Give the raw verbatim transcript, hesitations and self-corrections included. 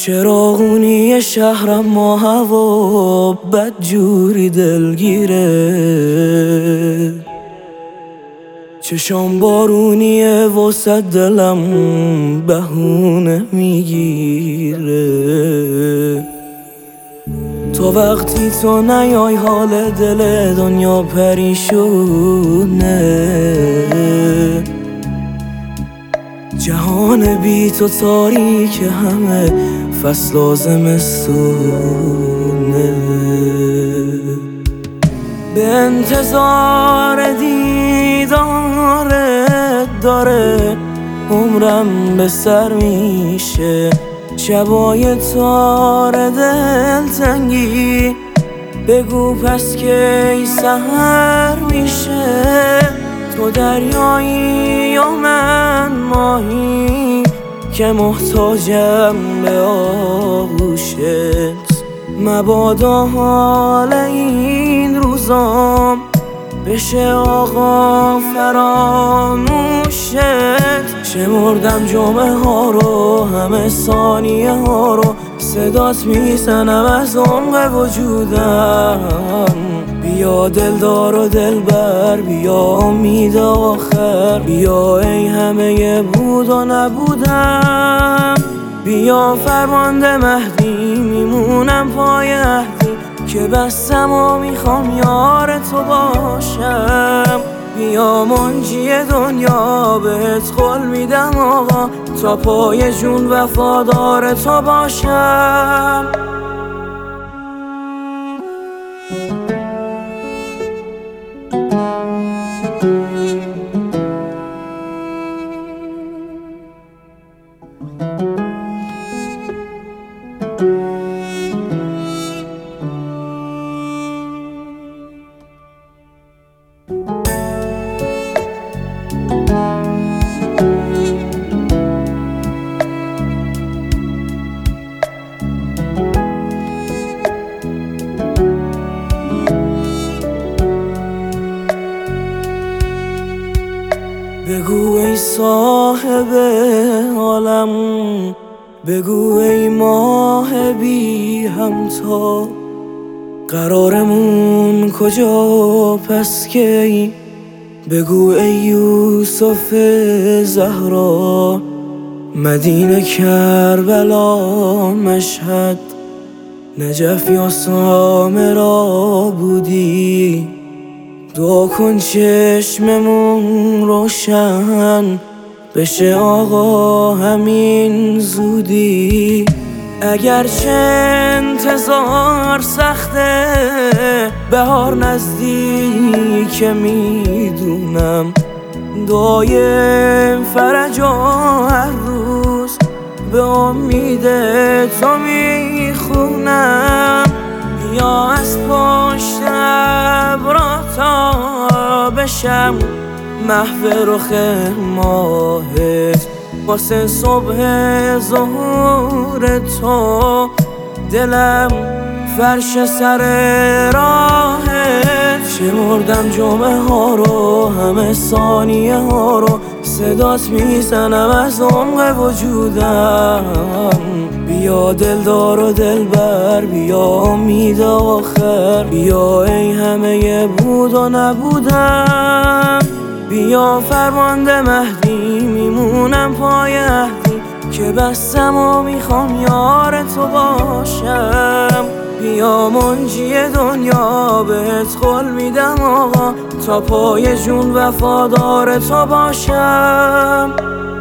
چراغونی شهرم ما هوا بد جوری دلگیره، چشام بارونیه واسه دلم بهونه میگیره. تا وقتی تو نیای حال دل دنیا پریشونه، جهان بی تو تاریک همه فصل زمستونه. به انتظار دیدارت داره عمرم به سر میشه، شبای تار دلتنگی بگو پس کی سحر میشه. تو دریایی یا من ماهی که محتاجم به آغوشت، مبادا حال این روزام بشه آقا فراموشت. شمردم جمعه ها رو همه ثانیه ها رو، صدات میزنم از عمق وجودم. بیا دلدار و دلبر، بیا امید آخر، بیا ای همه بود و نبودم. بیا فرمانده مهدی میمونم پای عهدی که بستم و میخوام یار تو باشم. بیا منجی دنیا بهت قول میدم آقا، تا پای جون وفادار تو باشم. بگو ای صاحب عالم، بگو ای ماه بی همتا، قرارمون کجا پس کی؟ بگو ای یوسف زهرا، مدینه کربلا مشهد، نجف یا سامرا بودی. دعا کن چشممون روشن بشه آقا همین زودی. اگرچه انتظار سخته بهار نزدیکه میدونم، دایم فرج و هر روز به امید تو میخونم. یا از پشت ابرا تا بشم محو رخ ماهت، واسه صبح ظهور تو دلم فرش سر راهت. شمردم جمعه ها رو همه ثانیه ها رو، صدات میزنم از عمق وجودم. بیا دلدار و دلبر، بیا امید آخر، بیا ای همه بود و نبودم. بیا فرمانده مهدی میمونم پای عهدی که بستم و میخوام یار تو باشم. بیا منجی دنیا بهت قول میدم آقا، تا پای جون وفادار تو باشم.